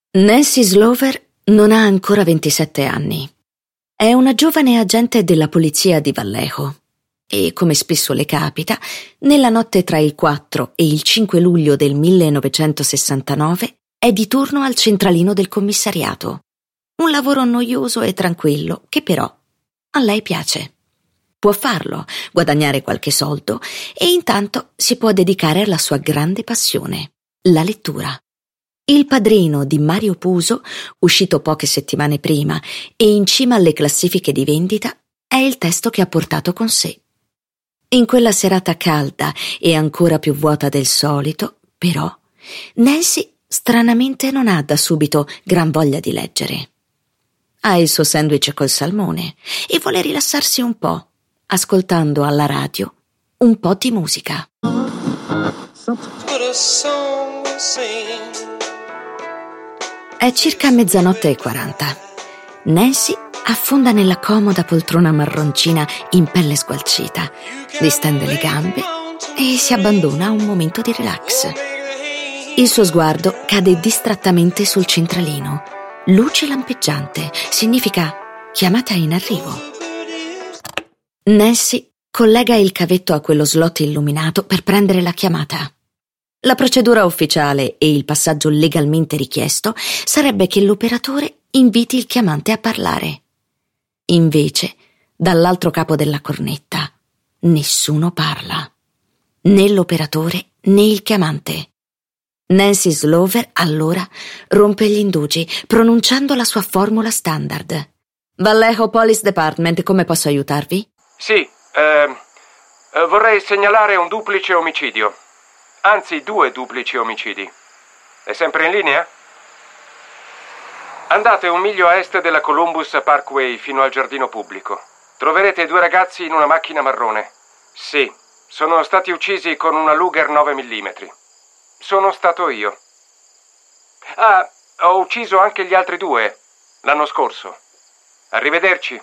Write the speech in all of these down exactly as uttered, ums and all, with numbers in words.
Nancy Slover non ha ancora ventisette anni. È una giovane agente della polizia di Vallejo e, come spesso le capita, nella notte tra il quattro e il cinque luglio del millenovecentosessantanove è di turno al centralino del commissariato. Un lavoro noioso e tranquillo che però a lei piace. Può farlo, guadagnare qualche soldo e intanto si può dedicare alla sua grande passione, la lettura. Il Padrino di Mario Puzo, uscito poche settimane prima e in cima alle classifiche di vendita, è il testo che ha portato con sé. In quella serata calda e ancora più vuota del solito, però, Nancy stranamente non ha da subito gran voglia di leggere. Ha il suo sandwich col salmone e vuole rilassarsi un po', ascoltando alla radio un po' di musica. È circa mezzanotte e quaranta. Nancy affonda nella comoda poltrona marroncina in pelle sgualcita, distende le gambe e si abbandona a un momento di relax. Il suo sguardo cade distrattamente sul centralino. Luce lampeggiante, significa chiamata in arrivo. Nancy collega il cavetto a quello slot illuminato per prendere la chiamata. La procedura ufficiale e il passaggio legalmente richiesto sarebbe che l'operatore inviti il chiamante a parlare. Invece, dall'altro capo della cornetta, nessuno parla. Né l'operatore né il chiamante. Nancy Slover, allora, rompe gli indugi, pronunciando la sua formula standard. Vallejo Police Department, come posso aiutarvi? Sì, eh, vorrei segnalare un duplice omicidio. Anzi, due duplici omicidi. È sempre in linea? Andate un miglio a est della Columbus Parkway fino al giardino pubblico. Troverete due ragazzi in una macchina marrone. Sì, sono stati uccisi con una Luger nove millimetri. Sono stato io. Ah, ho ucciso anche gli altri due l'anno scorso. Arrivederci.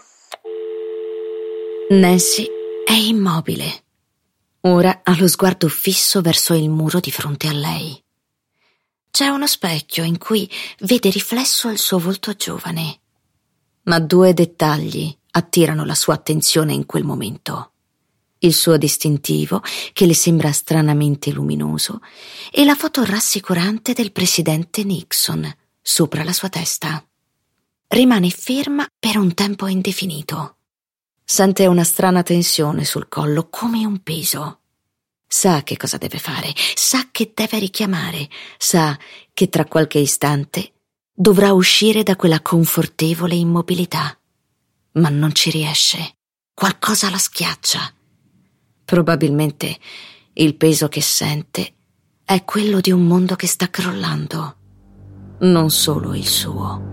Nancy è immobile. Ora ha lo sguardo fisso verso il muro di fronte a lei. C'è uno specchio in cui vede riflesso il suo volto giovane. Ma due dettagli attirano la sua attenzione in quel momento. Il suo distintivo, che le sembra stranamente luminoso, e la foto rassicurante del presidente Nixon sopra la sua testa. Rimane ferma per un tempo indefinito. Sente una strana tensione sul collo, come un peso. Sa che cosa deve fare, sa che deve richiamare, sa che tra qualche istante dovrà uscire da quella confortevole immobilità. Ma non ci riesce. Qualcosa la schiaccia. Probabilmente il peso che sente è quello di un mondo che sta crollando, non solo il suo.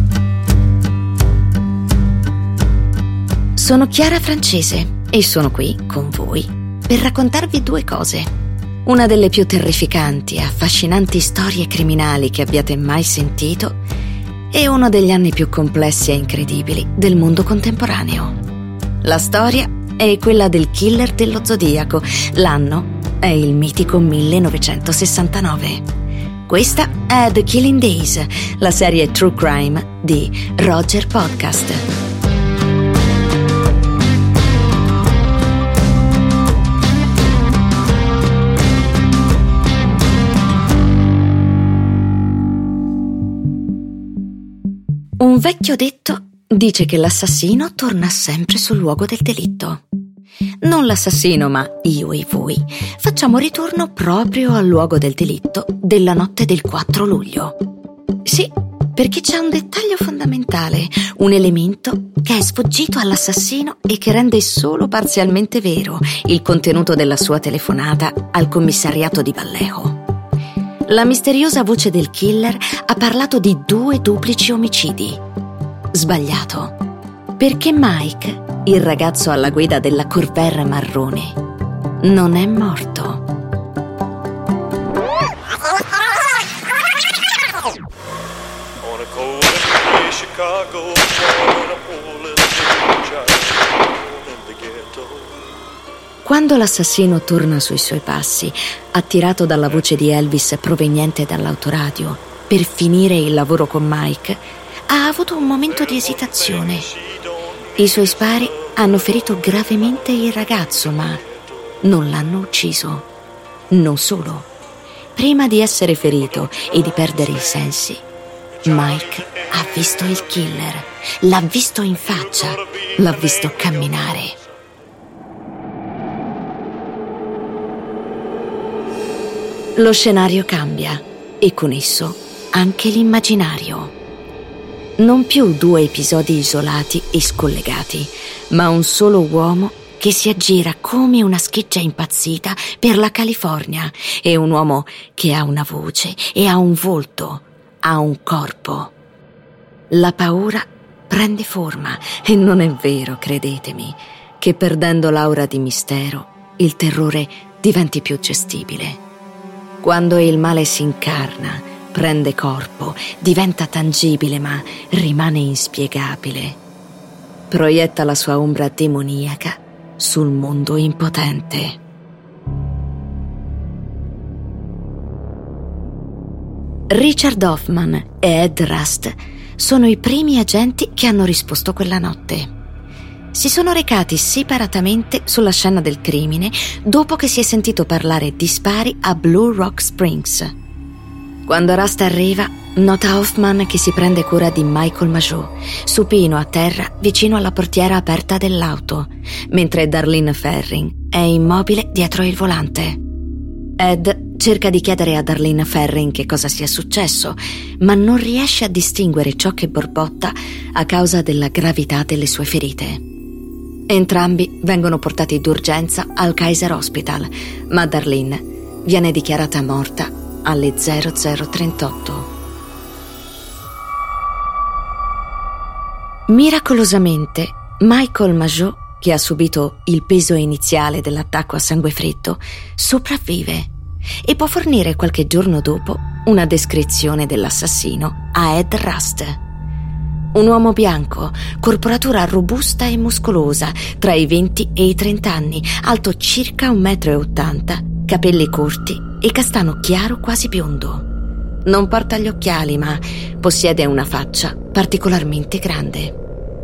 Sono Chiara Francese e sono qui con voi per raccontarvi due cose. Una delle più terrificanti e affascinanti storie criminali che abbiate mai sentito e uno degli anni più complessi e incredibili del mondo contemporaneo. La storia è quella del killer dello Zodiaco. L'anno è il mitico millenovecentosessantanove. Questa è The Killing Days, la serie True Crime di Roger Podcast. Un vecchio detto dice che l'assassino torna sempre sul luogo del delitto. Non l'assassino, ma io e voi facciamo ritorno proprio al luogo del delitto della notte del quattro luglio. Sì, perché c'è un dettaglio fondamentale, un elemento che è sfuggito all'assassino e che rende solo parzialmente vero il contenuto della sua telefonata al commissariato di Vallejo. La misteriosa voce del killer ha parlato di due duplici omicidi. Sbagliato, perché Mike, il ragazzo alla guida della Corvair marrone, non è morto. Quando l'assassino torna sui suoi passi, attirato dalla voce di Elvis proveniente dall'autoradio, per finire il lavoro con Mike, ha avuto un momento di esitazione. I suoi spari hanno ferito gravemente il ragazzo, ma non l'hanno ucciso. Non solo. Prima di essere ferito e di perdere i sensi, Mike ha visto il killer, l'ha visto in faccia, l'ha visto camminare. Lo scenario cambia e con esso anche l'immaginario. Non più due episodi isolati e scollegati, ma un solo uomo che si aggira come una scheggia impazzita per la California, e un uomo che ha una voce e ha un volto, ha un corpo. La paura prende forma e non è vero, credetemi, che perdendo l'aura di mistero il terrore diventi più gestibile. Quando il male si incarna, prende corpo, diventa tangibile ma rimane inspiegabile. Proietta la sua ombra demoniaca sul mondo impotente. Richard Hoffman e Ed Rust sono i primi agenti che hanno risposto quella notte. Si sono recati separatamente sulla scena del crimine dopo che si è sentito parlare di spari a Blue Rock Springs. Quando Rust arriva, nota Hoffman che si prende cura di Michael Mageau, supino a terra vicino alla portiera aperta dell'auto, mentre Darlene Ferring è immobile dietro il volante. Ed cerca di chiedere a Darlene Ferring che cosa sia successo, ma non riesce a distinguere ciò che borbotta a causa della gravità delle sue ferite. Entrambi vengono portati d'urgenza al Kaiser Hospital, ma Darlene viene dichiarata morta alle zero zero trentotto. Miracolosamente, Michael Mageau, che ha subito il peso iniziale dell'attacco a sangue freddo, sopravvive e può fornire qualche giorno dopo una descrizione dell'assassino a Ed Rust. Un uomo bianco, corporatura robusta e muscolosa, tra i venti e i trenta anni, alto circa un metro e ottanta, capelli corti e castano chiaro quasi biondo. Non porta gli occhiali, ma possiede una faccia particolarmente grande.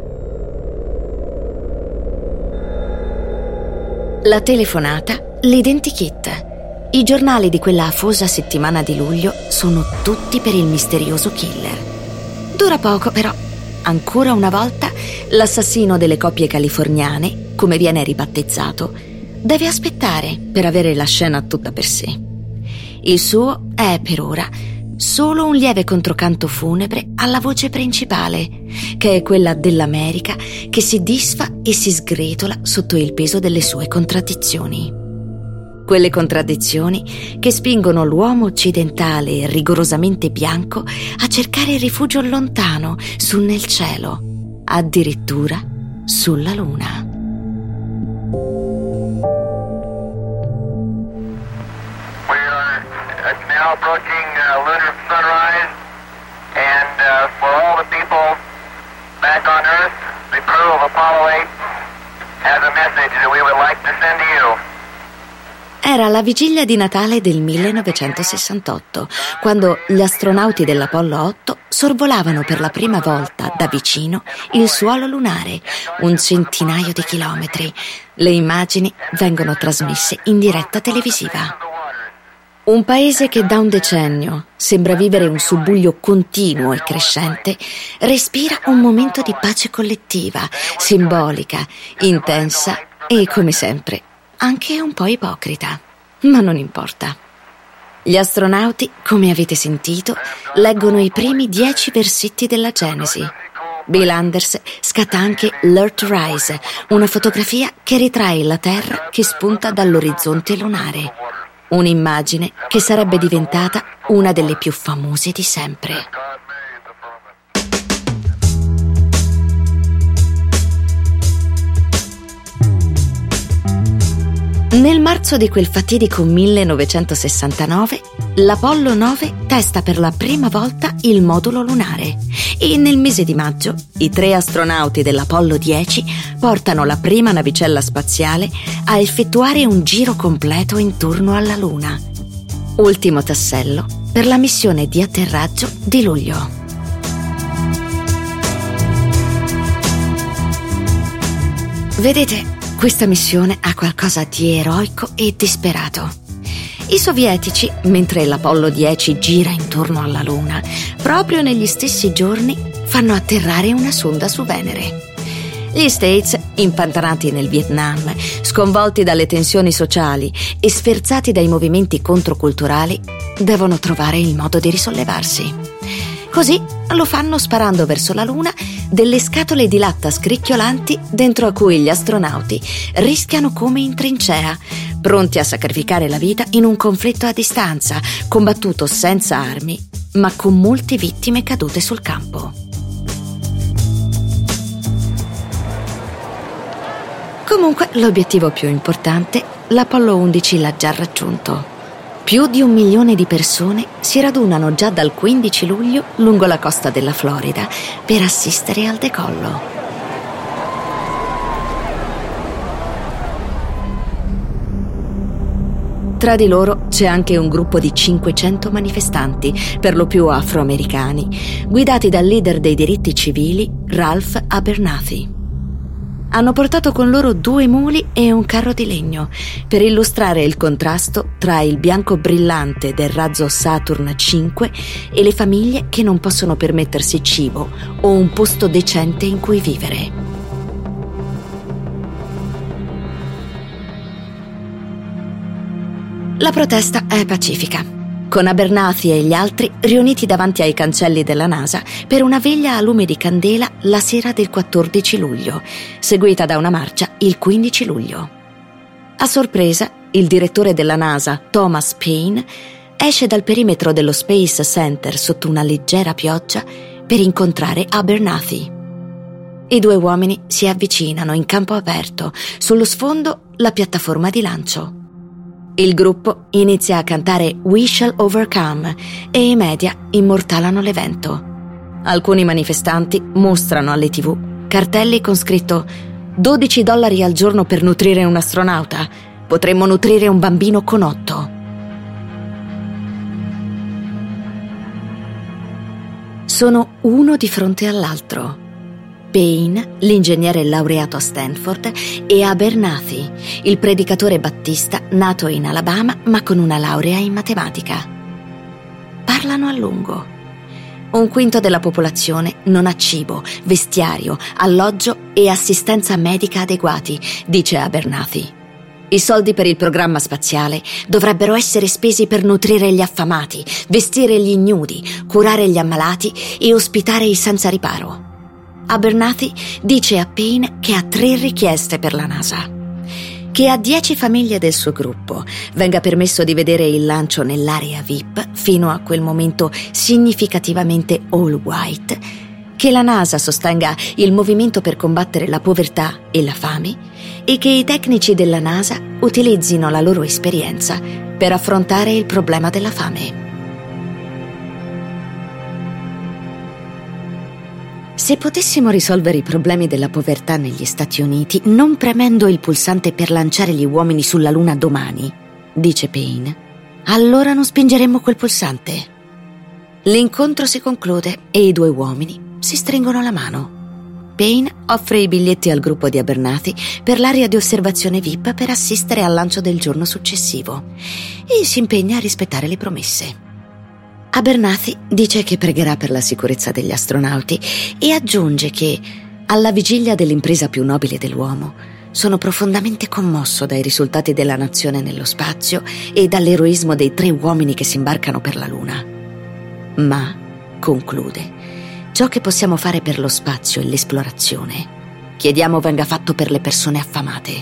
La telefonata, l'identikit. I giornali di quella afosa settimana di luglio sono tutti per il misterioso killer. Dura poco, però. Ancora una volta, l'assassino delle coppie californiane, come viene ribattezzato, deve aspettare per avere la scena tutta per sé. Il suo è, per ora, solo un lieve controcanto funebre alla voce principale, che è quella dell'America che si disfa e si sgretola sotto il peso delle sue contraddizioni. Quelle contraddizioni che spingono l'uomo occidentale e rigorosamente bianco a cercare rifugio lontano, su nel cielo, addirittura sulla luna. We are now approaching uh, lunar sunrise, and uh, for all the people back on Earth, the crew of Apollo eight has a message that we would like to send to you. Era la vigilia di Natale del millenovecentosessantotto, quando gli astronauti dell'Apollo otto sorvolavano per la prima volta da vicino il suolo lunare, un centinaio di chilometri. Le immagini vengono trasmesse in diretta televisiva. Un paese che da un decennio sembra vivere un subbuglio continuo e crescente, respira un momento di pace collettiva, simbolica, intensa e, come sempre, anche un po' ipocrita, ma non importa. Gli astronauti, come avete sentito, leggono i primi dieci versetti della Genesi. Bill Anders scatta anche l'Earthrise, una fotografia che ritrae la Terra che spunta dall'orizzonte lunare. Un'immagine che sarebbe diventata una delle più famose di sempre. Nel marzo di quel fatidico millenovecentosessantanove, l'Apollo nove testa per la prima volta il modulo lunare e nel mese di maggio i tre astronauti dell'Apollo dieci portano la prima navicella spaziale a effettuare un giro completo intorno alla Luna. ultimo tassello per la missione di atterraggio di luglio. Vedete, questa missione ha qualcosa di eroico e disperato. I sovietici, mentre l'Apollo dieci gira intorno alla Luna, proprio negli stessi giorni fanno atterrare una sonda su Venere. Gli States, impantanati nel Vietnam, sconvolti dalle tensioni sociali e sferzati dai movimenti controculturali, devono trovare il modo di risollevarsi. Così lo fanno sparando verso la Luna delle scatole di latta scricchiolanti dentro a cui gli astronauti rischiano come in trincea, pronti a sacrificare la vita in un conflitto a distanza, combattuto senza armi, ma con molte vittime cadute sul campo. Comunque, l'obiettivo più importante, l'Apollo undici l'ha già raggiunto. Più di un milione di persone si radunano già dal quindici luglio lungo la costa della Florida per assistere al decollo. Tra di loro c'è anche un gruppo di cinquecento manifestanti, per lo più afroamericani, guidati dal leader dei diritti civili, Ralph Abernathy. Hanno portato con loro due muli e un carro di legno per illustrare il contrasto tra il bianco brillante del razzo Saturn cinque e le famiglie che non possono permettersi cibo o un posto decente in cui vivere. La protesta è pacifica, con Abernathy e gli altri riuniti davanti ai cancelli della NASA per una veglia a lume di candela la sera del quattordici luglio, seguita da una marcia il quindici luglio. A sorpresa, il direttore della NASA, Thomas Paine, esce dal perimetro dello Space Center sotto una leggera pioggia per incontrare Abernathy. I due uomini si avvicinano in campo aperto, sullo sfondo la piattaforma di lancio. Il gruppo inizia a cantare We Shall Overcome e i media immortalano l'evento. Alcuni manifestanti mostrano alle tivù cartelli con scritto dodici dollari al giorno per nutrire un astronauta. Potremmo nutrire un bambino con otto. Sono uno di fronte all'altro. Paine, l'ingegnere laureato a Stanford, e Abernathy, il predicatore battista nato in Alabama ma con una laurea in matematica. Parlano a lungo. Un quinto della popolazione non ha cibo, vestiario, alloggio e assistenza medica adeguati, dice Abernathy. I soldi per il programma spaziale dovrebbero essere spesi per nutrire gli affamati, vestire gli ignudi, curare gli ammalati e ospitare i senza riparo. Abernathy dice a Paine che ha tre richieste per la NASA: che a dieci famiglie del suo gruppo venga permesso di vedere il lancio nell'area V I P, fino a quel momento significativamente all white, che la NASA sostenga il movimento per combattere la povertà e la fame e che i tecnici della NASA utilizzino la loro esperienza per affrontare il problema della fame. Se potessimo risolvere i problemi della povertà negli Stati Uniti non premendo il pulsante per lanciare gli uomini sulla Luna domani, dice Paine, allora non spingeremmo quel pulsante. L'incontro si conclude e i due uomini si stringono la mano. Paine offre i biglietti al gruppo di Abernathy per l'area di osservazione V I P per assistere al lancio del giorno successivo e si impegna a rispettare le promesse. Abernathy dice che pregherà per la sicurezza degli astronauti e aggiunge che, alla vigilia dell'impresa più nobile dell'uomo, sono profondamente commosso dai risultati della nazione nello spazio e dall'eroismo dei tre uomini che si imbarcano per la Luna. Ma, conclude, ciò che possiamo fare per lo spazio e l'esplorazione, chiediamo venga fatto per le persone affamate.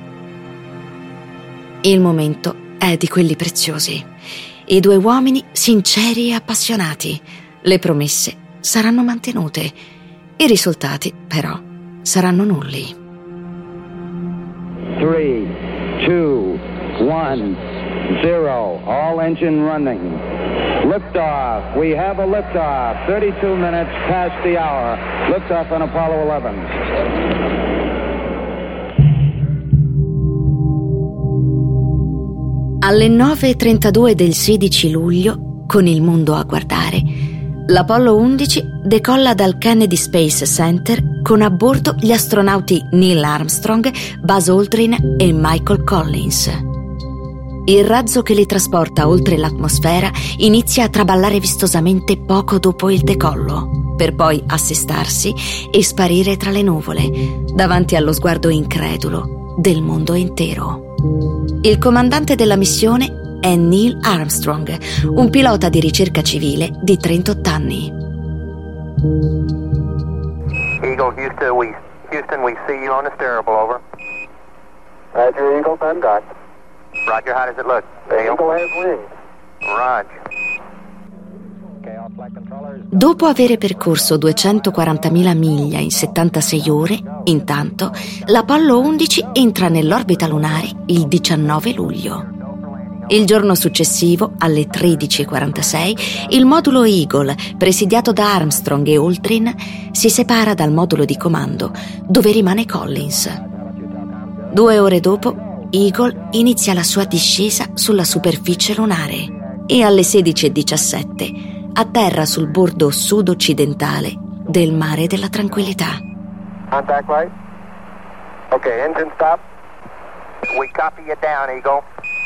Il momento è di quelli preziosi. I due uomini sinceri e appassionati. Le promesse saranno mantenute. I risultati, però, saranno nulli. three, two, one, zero. All engine running. Liftoff. We have a liftoff. thirty-two minutes past the hour. Liftoff on Apollo eleven. Alle nove e trentadue del sedici luglio, con il mondo a guardare, l'Apollo undici decolla dal Kennedy Space Center con a bordo gli astronauti Neil Armstrong, Buzz Aldrin e Michael Collins. Il razzo che li trasporta oltre l'atmosfera inizia a traballare vistosamente poco dopo il decollo, per poi assestarsi e sparire tra le nuvole, davanti allo sguardo incredulo del mondo intero. Il comandante della missione è Neil Armstrong, un pilota di ricerca civile di trentotto anni. Eagle, Houston, we, Houston, we see you on the steerable, over. Roger, Eagle, contact. Roger, how does it look? The Eagle has wings. Roger. Dopo aver percorso duecentoquarantamila miglia in settantasei ore, intanto, l'Apollo undici entra nell'orbita lunare il diciannove luglio. Il giorno successivo, alle tredici e quarantasei, il modulo Eagle, presidiato da Armstrong e Aldrin, si separa dal modulo di comando, dove rimane Collins. Due ore dopo, Eagle inizia la sua discesa sulla superficie lunare e alle sedici e diciassette atterra sul bordo sud-occidentale del Mare della Tranquillità. Contact light. Okay, engine stop. We copy you down, Eagle.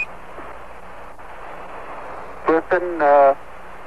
Houston, uh,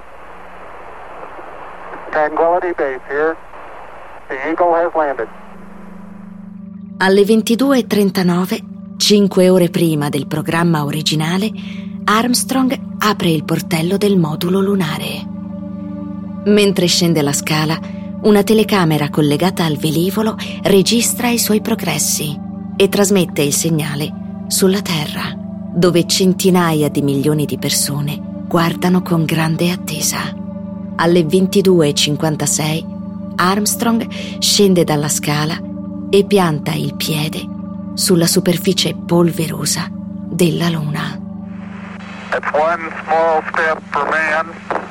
Tranquility Base here. The Eagle has landed. Alle ventidue e trentanove, cinque ore prima del programma originale, Armstrong apre il portello del modulo lunare. Mentre scende la scala, una telecamera collegata al velivolo registra i suoi progressi e trasmette il segnale sulla Terra, dove centinaia di milioni di persone guardano con grande attesa. Alle ventidue e cinquantasei, Armstrong scende dalla scala e pianta il piede sulla superficie polverosa della Luna. That's one small step for man.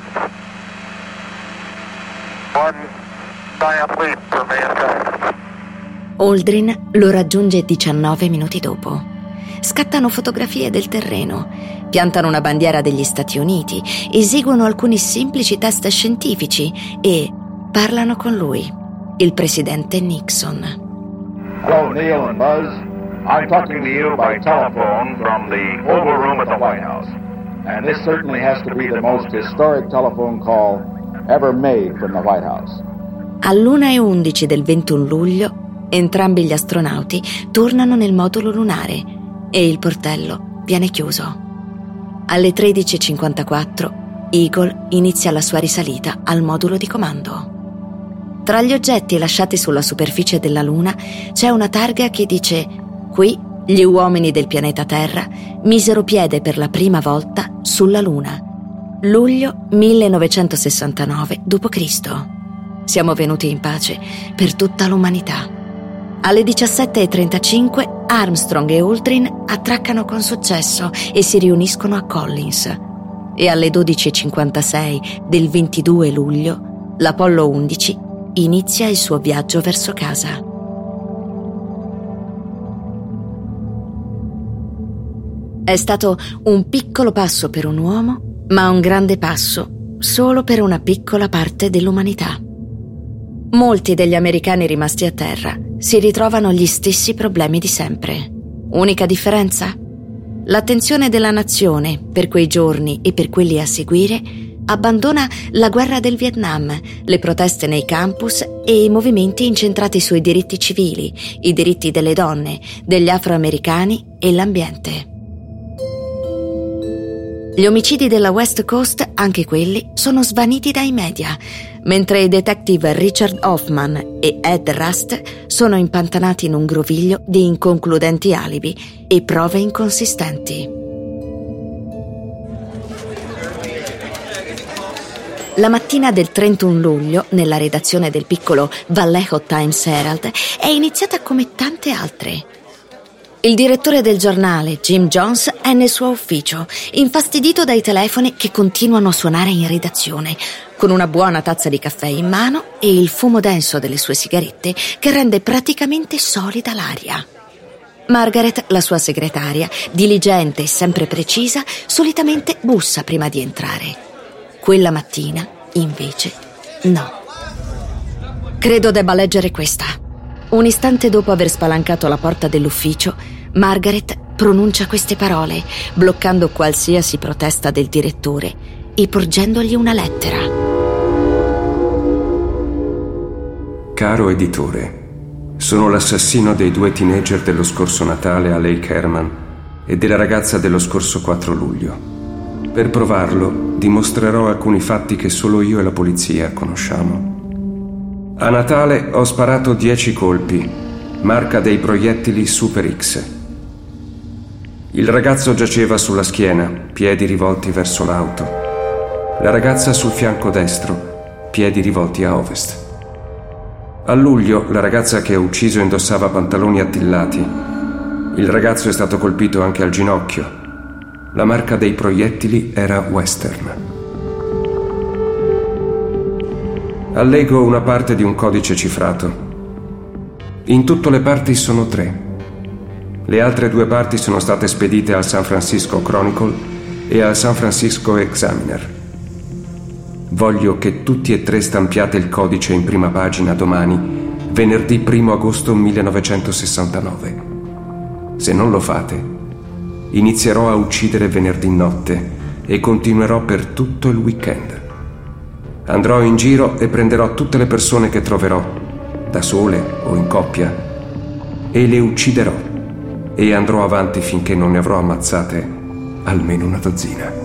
One giant leap for mankind. Aldrin lo raggiunge diciannove minuti dopo. Scattano fotografie del terreno, piantano una bandiera degli Stati Uniti, eseguono alcuni semplici test scientifici e parlano con lui, il presidente Nixon. Hello, Neil and Buzz. I'm talking to you by telephone from the Oval Room at the White House. And this certainly has to be the most historic telephone call ever made from the White House. All'una e undici del ventuno luglio, entrambi gli astronauti tornano nel modulo lunare e il portello viene chiuso. Alle tredici e cinquantaquattro, Eagle inizia la sua risalita al modulo di comando. Tra gli oggetti lasciati sulla superficie della Luna c'è una targa che dice: qui gli uomini del pianeta Terra misero piede per la prima volta sulla Luna. Luglio millenovecentosessantanove dopo Cristo. Siamo venuti in pace per tutta l'umanità. Alle diciassette e trentacinque Armstrong e Aldrin attraccano con successo e si riuniscono a Collins. E alle dodici e cinquantasei del ventidue luglio l'Apollo undici inizia il suo viaggio verso casa. È stato un piccolo passo per un uomo, ma un grande passo solo per una piccola parte dell'umanità. Molti degli americani rimasti a terra si ritrovano gli stessi problemi di sempre. Unica differenza? L'attenzione della nazione per quei giorni e per quelli a seguire abbandona la guerra del Vietnam, le proteste nei campus e i movimenti incentrati sui diritti civili, i diritti delle donne, degli afroamericani e l'ambiente. Gli omicidi della West Coast, anche quelli, sono svaniti dai media, mentre i detective Richard Hoffman e Ed Rust sono impantanati in un groviglio di inconcludenti alibi e prove inconsistenti. La mattina del trentuno luglio, nella redazione del piccolo Vallejo Times Herald, è iniziata come tante altre. Il direttore del giornale, Jim Jones, è nel suo ufficio, infastidito dai telefoni che continuano a suonare in redazione, con una buona tazza di caffè in mano e il fumo denso delle sue sigarette che rende praticamente solida l'aria. Margaret, la sua segretaria, diligente e sempre precisa, solitamente bussa prima di entrare. Quella mattina, invece, no. Credo debba leggere questa. Un istante dopo aver spalancato la porta dell'ufficio, Margaret pronuncia queste parole, bloccando qualsiasi protesta del direttore e porgendogli una lettera. Caro editore, sono l'assassino dei due teenager dello scorso Natale a Lake Herman e della ragazza dello scorso quattro luglio. Per provarlo, dimostrerò alcuni fatti che solo io e la polizia conosciamo. A Natale ho sparato dieci colpi, marca dei proiettili Super X. Il ragazzo giaceva sulla schiena, piedi rivolti verso l'auto. La ragazza sul fianco destro, piedi rivolti a ovest. A luglio la ragazza che ho ucciso indossava pantaloni attillati. Il ragazzo è stato colpito anche al ginocchio. La marca dei proiettili era Western. Allego una parte di un codice cifrato. In tutto le parti sono tre. Le altre due parti sono state spedite al San Francisco Chronicle e al San Francisco Examiner. Voglio che tutti e tre stampiate il codice in prima pagina domani, venerdì primo agosto millenovecentosessantanove. Se non lo fate, inizierò a uccidere venerdì notte e continuerò per tutto il weekend. Andrò in giro e prenderò tutte le persone che troverò, da sole o in coppia, e le ucciderò, e andrò avanti finché non ne avrò ammazzate almeno una dozzina.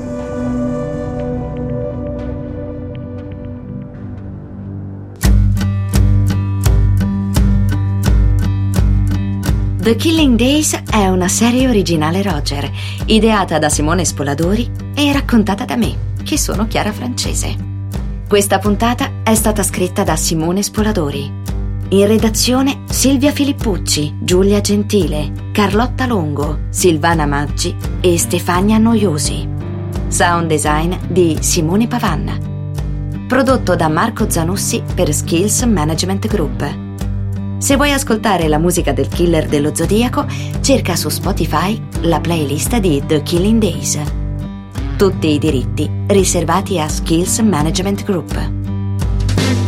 The Killing Days è una serie originale Roger, ideata da Simone Spoladori e raccontata da me, che sono Chiara Francese. Questa puntata è stata scritta da Simone Spoladori. In redazione Silvia Filippucci, Giulia Gentile, Carlotta Longo, Silvana Maggi e Stefania Noiosi. Sound design di Simone Pavanna. Prodotto da Marco Zanussi per Skills Management Group. Se vuoi ascoltare la musica del killer dello Zodiaco, cerca su Spotify la playlist di The Killing Days. Tutti i diritti riservati a Skills Management Group.